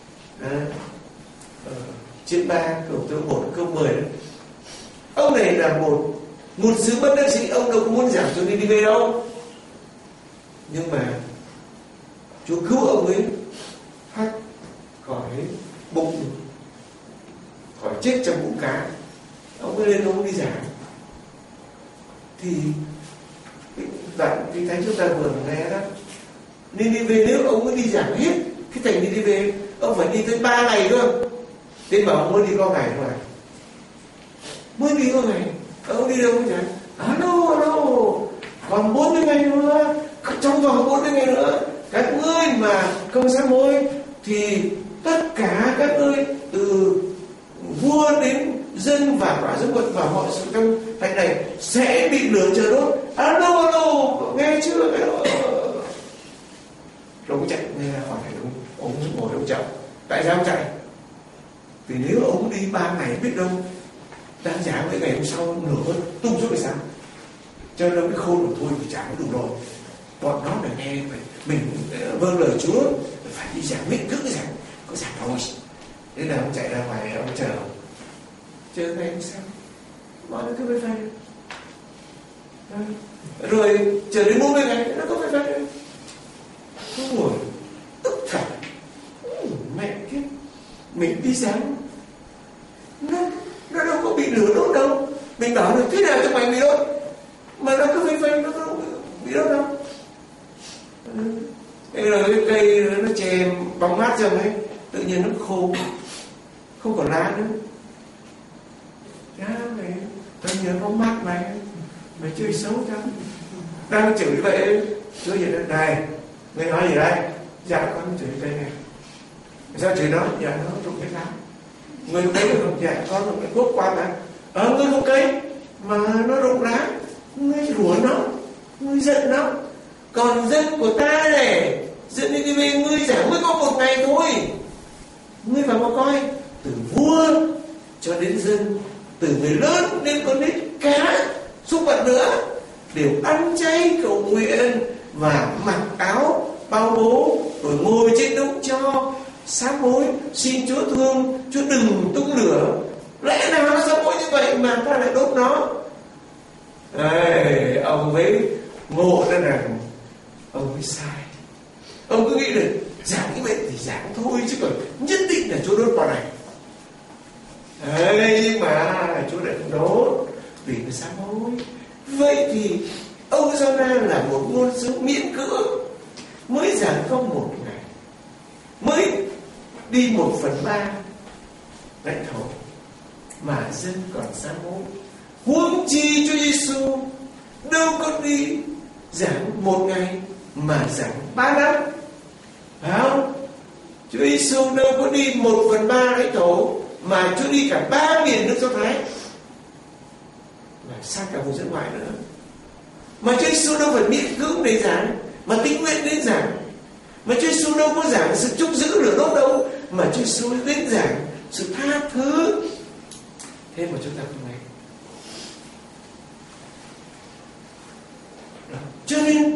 chương 3 câu 1 câu 10 đó. Ông này là một ngôn sứ bất đắc dĩ, ông đâu có muốn giảm cho Ninive đâu, nhưng mà Chúa cứu ông ấy thoát khỏi bụng, khỏi chết trong bụng cá. Ông ấy lên ông đi giảng, thì cái thánh chúng ta vừa nghe đó, Ninive nếu ông ấy đi giảng hết cái thành Ninive, ông phải đi tới 3 ngày cơ. Thế mà ông mới đi có ngày thôi, mới đi có ngày, ông đi đâu cũng chẳng. Alo, còn 40 ngày nữa, trong vòng 40 ngày nữa, các ngươi mà không sám hối thì tất cả các ngươi từ vua đến dân và quả dân quận và mọi sự trong thành này sẽ bị lửa trời đốt. Alo, nghe chưa? Rồi ông chạy nghe khỏi thành, ông ngồi ông chậm. Tại sao ông chạy? Vì nếu ông đi 3 ngày biết đâu đang giảng với ngày hôm sau nửa tung xuống thì sao? Cho nên cái khôn của thôi thì chả có đủ rồi. Bọn nó là nghe mình vâng lời Chúa, phải đi giảng miễn cưỡng giảng, có giảng thôi. Thế là ông chạy ra ngoài, ông chờ ngày hôm sau, mọi người cứ phải phai. Rồi chờ đến 40 ngày nó có phải phai. Không ngồi tức thật, mẹ kiếp, mình đi giảng nó đâu có bị lửa đốt đâu, mình bảo được thế nào cho mày bị đốt, mà nó cứ phây nó không bị đốt đâu. Thế rồi cái cây nó che bóng mát cho ấy, tự nhiên nó khô, không còn lá nữa. Mày tao nhớ bóng mát mày chơi xấu chăng? Đang chửi vậy, Chúa vậy đó, này, mày nói gì đây? Dạ con chửi cây này. Sao chửi nó? Dạ nó rụng cái lá. Người cấy được không? Dạ con rụng cái cuốc qua mà. Ngươi không cấy mà nó rụng lá, ngươi rủa nó, ngươi giận nó. Còn dân của ta này, dân đi về ngươi giảng mới có 1 ngày thôi. Ngươi vào mà coi, từ vua cho đến dân, từ người lớn đến con nít cá, súc vật nữa, đều ăn chay cầu nguyện và mặc áo bao bố, rồi ngồi trên đống tro sám hối, xin Chúa thương, Chúa đừng tung lửa. Lẽ nào nó sám hối như vậy mà ta lại đốt nó? Đây, ông ấy ngộ ra rằng ông ấy sai. Ông cứ nghĩ là giảng cái bệnh thì giảng thôi, chứ còn nhất định là Chúa đốt vào này. Đấy, nhưng mà Chúa lại không đốt vì nó sám hối. Vậy thì ông Giô-na là một ngôn sứ miễn cưỡng, mới giảng không 1 ngày, mới đi 1/3 lãnh thổ mà dân còn sám hối. Huống chi Chúa Giêsu đâu có đi giảng 1 ngày mà giảng 3 năm, phải không? Chúa Giêsu đâu có đi 1/3 lãnh thổ mà Chúa đi cả 3 miền nước Do Thái, và sang cả vùng dân ngoại nữa. Mà Chúa Giêsu đâu phải miễn cưỡng để giảng, mà tình nguyện đến giảng. Mà Chúa Giêsu đâu có giảng sự trúc giữ lửa đốt đâu, mà Chúa Giêsu đến giảng sự tha thứ. Thế mà chúng ta không nghe. Cho nên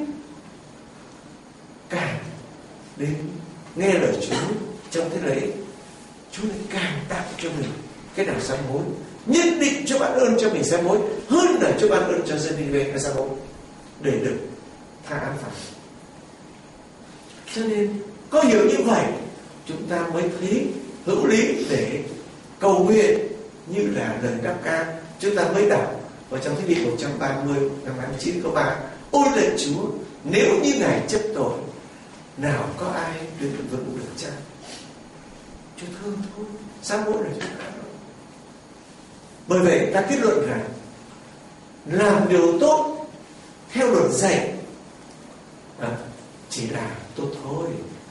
càng đến nghe lời Chúa trong thế lễ, Chúa lại càng tạo cho mình cái đạo sám hối. Nhất định cho ban ơn cho mình sám hối hơn là cho ban ơn cho dân đi về cái sám hối để được tha án phạt. Cho nên có hiểu như vậy, chúng ta mới thấy hữu lý để cầu nguyện như là lời đáp ca chúng ta mới đọc ở trong Thi Thiên 130 năm 29 câu 3. Ôi lạy Chúa, nếu như Ngài chấp tội, nào có ai được vững được chăng? Chúa thương thôi, sám hối là chúng ta thôi. Bởi vậy ta kết luận rằng làm điều tốt theo luật dạy chỉ là tốt thôi.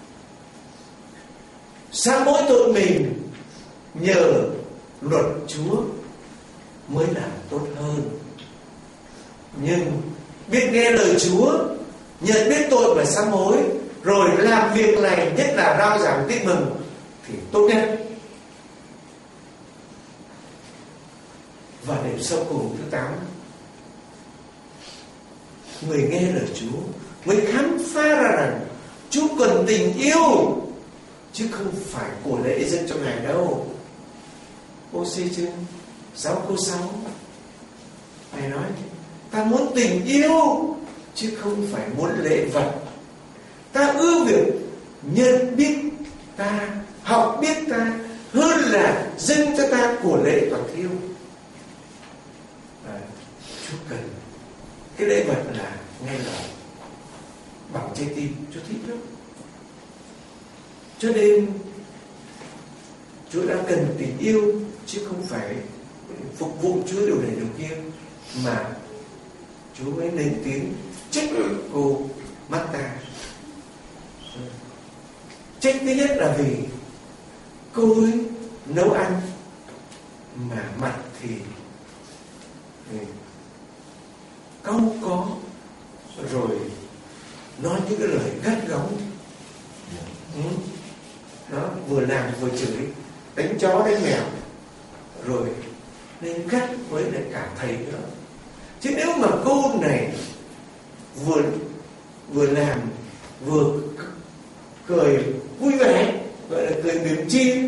Sám hối tội mình nhờ luật Chúa mới là tốt hơn. Nhưng biết nghe lời Chúa, nhận biết tội và sám hối, rồi làm việc này, nhất là rao giảng tin mừng, thì tốt nhất. Và điểm sau cùng thứ 8, người nghe lời Chúa mới khám phá ra rằng Chúa cần tình yêu, chứ không phải của lễ dâng cho Ngài đâu. Ô-xê chương 6 câu 6 Ngài nói ta muốn tình yêu chứ không phải muốn lễ vật. Ta ưa việc nhận biết ta, học biết ta, hơn là dâng cho ta của lễ toàn thiêu. Chúa cần cái lễ vật là nghe lời bằng trái tim. Chúa thích lắm. Cho nên Chúa đã cần tình yêu chứ không phải phục vụ Chúa điều này điều kia, mà Chúa mới lên tiếng trách cô Marta. Trách thứ nhất là vì cô ấy nấu ăn mà mặt thì cau có, rồi nói những cái lời gắt gỏng. Nó vừa làm vừa chửi, đánh chó đánh mèo, rồi nên gắt với lại cả thầy nữa. Chứ nếu mà cô này vừa làm vừa cười vui vẻ, gọi là cười mỉm chi,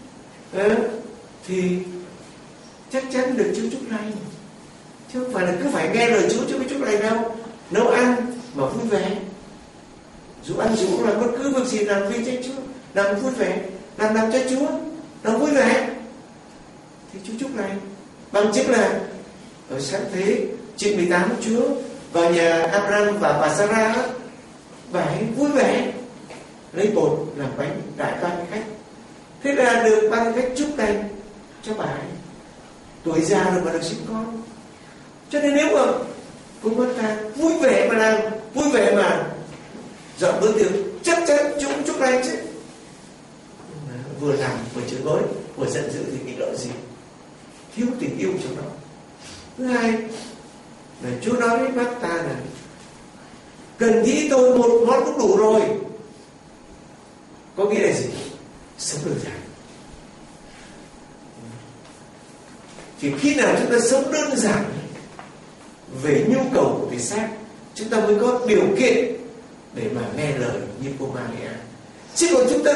thì chắc chắn được Chúa chúc lành. Chứ không phải là cứ phải nghe lời Chúa chứ mới chúc lành đâu. Nấu ăn mà vui vẻ, dù ăn dù là bất cứ việc gì làm vì cho Chúa, làm vui vẻ, làm cho Chúa, làm vui vẻ, thì Chúa chúc lành. Bằng chứng là ở sáng thế chương 18 Chúa vào nhà Abraham và bà Sarah, bà ấy vui vẻ lấy bột làm bánh đại ban khách. Thế là được ban khách chúc lành cho bà ấy, tuổi già rồi mà được sinh con. Cho nên nếu mà cô Marta vui vẻ mà làm, vui vẻ mà dọn bữa tiệc, chắc chắn chúng chúc lành chứ. Vừa làm vừa chửi bới, vừa giận dữ thì bị lợi gì? Thiếu tình yêu trong đó. Thứ hai là Chúa nói với Marta là cần nghĩ tôi một món cũng đủ rồi. Có nghĩa là gì? Sống đơn giản. Chỉ khi nào chúng ta sống đơn giản về nhu cầu của thể xác, chúng ta mới có điều kiện để mà nghe lời như cô Maria. Chứ còn chúng ta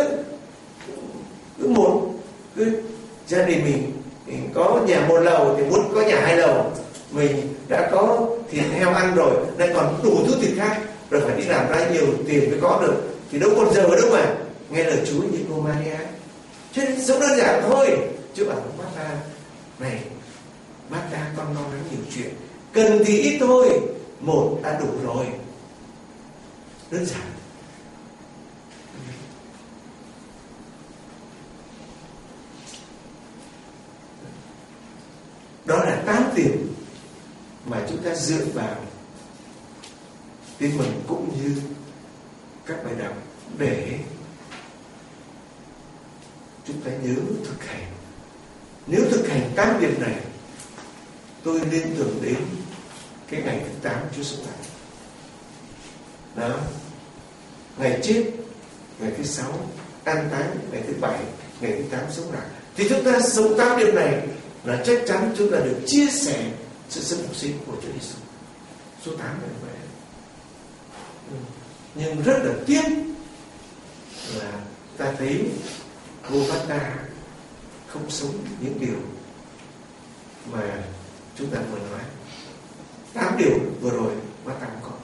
cứ gia đình mình có nhà một lầu thì muốn có nhà 2 lầu, mình đã có thịt heo ăn rồi, lại còn đủ thứ thịt khác, rồi phải đi làm ra nhiều tiền mới có được, thì đâu còn giờ đâu mà nghe lời Chúa như cô Maria. Cho nên sống đơn giản thôi. Chúa bảo với Marta này, Marta con lo lắng nhiều chuyện, cần thì ít thôi, một đã đủ rồi. Đơn giản. Đó là 8 điểm mà chúng ta dựa vào tin mừng cũng như các bài đọc để chúng ta nhớ thực hành. Nếu thực hành 8 điểm này, tôi liên tưởng đến cái ngày thứ 8 Chúa sống lại. Đó, ngày chết, ngày thứ 6 an táng, ngày thứ 7, ngày thứ 8 sống lại. Thì chúng ta sống 8 điểm này là chắc chắn chúng ta được chia sẻ sự sống phục sinh của Chúa Giêsu. Số 8 là vậy. Nhưng rất là tiếc là ta thấy cô Marta không sống những điều mà chúng ta vừa nói. 8 điều vừa rồi Marta không có.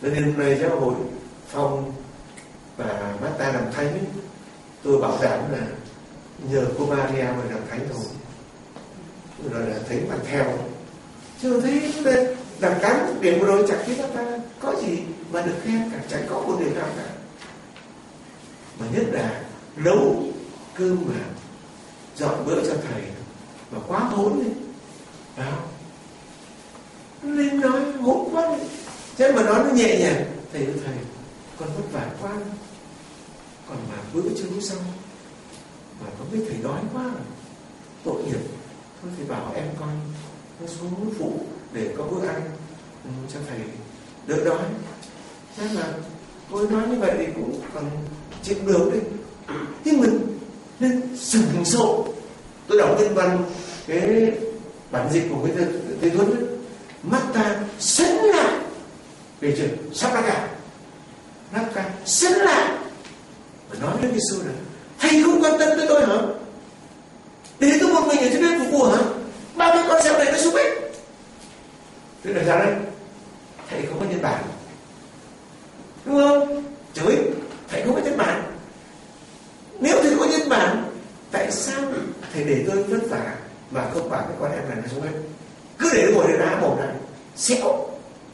Nên hôm nay giáo hội Phong và Marta làm thánh ấy, tôi bảo đảm là nhờ cô Maria mà làm thánh thôi, rồi là thánh bằng theo. Chứ thấy làm cán điểm vừa rồi chẳng thấy Marta có gì mà được khen cả, chẳng có một điều nào cả. Mà nhất là nấu cơm mà dọn bữa cho thầy mà quá hỗn đi, phải không? Nên nói hỗn quá đi. Chứ mà nói nó nhẹ nhàng, thầy ơi thầy, con vất vả quá, còn mà bữa chưa nấu xong, mà có biết thầy đói quá rồi, tội nghiệp. Thôi thầy bảo em con nó xuống phụ để có bữa ăn cho thầy đỡ đói. Thế là tôi nói như vậy thì cũng còn chịu được đấy. Nhưng mình nên sửng sộ. Tôi đọc nhân văn cái bản dịch của cái Tây Thuấn ấy. Marta sấn lại về trường sắp ra cả, Marta sấn lại và nói với Giêsu là thầy không quan tâm tới tôi hả? Để tôi một mình ở trên bếp phục vụ hả? 30 con sao này nó xúc hết. Thế là sao đây? Thầy không có nhân bản, đúng không? Chửi thầy không có nhân bản. Nếu thầy có nhân bản, tại sao thầy để tôi vất vả mà không bảo cái con em này nó xúc hết? Cứ để nó ngồi để đá mồm này xéo.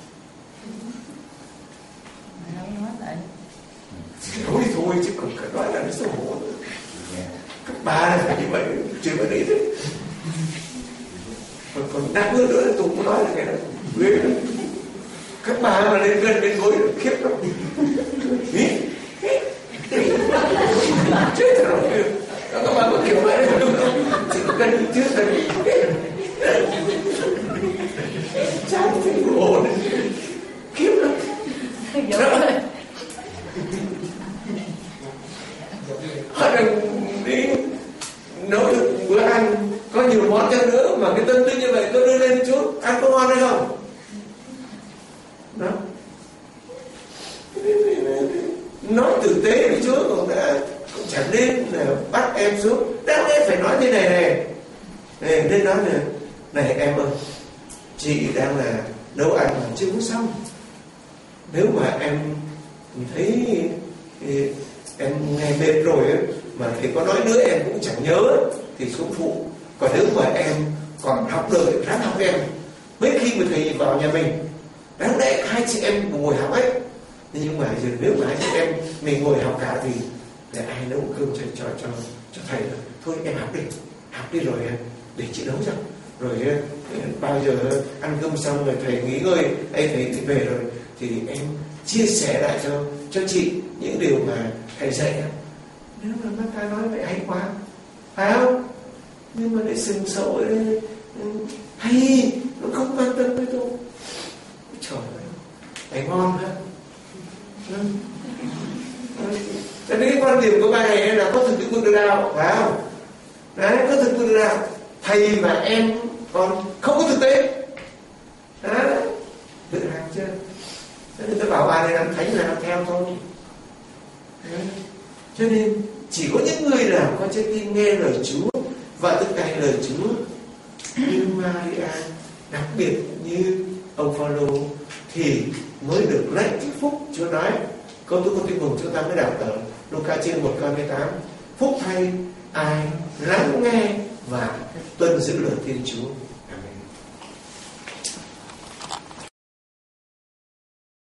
Xéo đi thôi chứ còn phải nói là nó xấu hổ. Các bà là phải như vậy, chưa có đấy thế. Còn nặng hơn nữa tôi cũng nói là cái đó ghê lắm. Các bà mà lên gần bên gối là khiếp lắm. Chết rồi. Các bà có kiểu vậy đúng không? Chỉ có gần trước gần chán thì ổn khiếp lắm. Họ đang đi nấu được bữa ăn có nhiều món cho nữa mà cái tâm tư như vậy tôi đưa lên chút ăn có ngon hay không? Đó. Nói tử tế với Chúa cũng đã cũng chẳng nên là bắt em xuống. Đáng lẽ phải nói thế này này, nên nói là này em ơi, chị đang là nấu ăn mà chưa có xong. Nếu mà em thấy em nghe mệt rồi ấy, mà thầy có nói nữa em cũng chẳng nhớ thì xuống phụ. Còn nếu mà em còn học được ráng học em. Mấy khi mà thầy vào nhà mình, đáng lẽ hai chị em ngồi học ấy, nhưng mà giờ nếu mà hai chị em mình ngồi học cả thì ai nấu cơm cho thầy là thôi em học đi rồi để chị nấu cho. Rồi bao giờ ăn cơm xong rồi thầy nghỉ ngơi, thầy thì về rồi thì em chia sẻ lại cho chị những điều mà thầy dạy em. Nếu mà Marta nói vậy hay quá, phải không? Nhưng mà để sừng sộ hay nó không quan tâm với tôi. Trời ơi, thầy ngon ha. Cho nên cái quan điểm của bài này là có thực tự quân được đạo, phải không? Đấy, có thực tự được đạo. Thầy và em còn không có thực tế. Đấy, tự hàng chưa? Cho nên tôi bảo bà này làm thánh là làm theo thôi. Đấy. Cho nên chỉ có những người nào có trái tim nghe lời Chúa và thực hành lời Chúa như Maria, đặc biệt như ông Phaolô thì mới được lãnh cái phúc. Chúa nói câu tôi có tin mừng chúng ta mới đọc ở Luca chương 1:18, phúc thay ai lắng nghe và tuân giữ lời Thiên Chúa.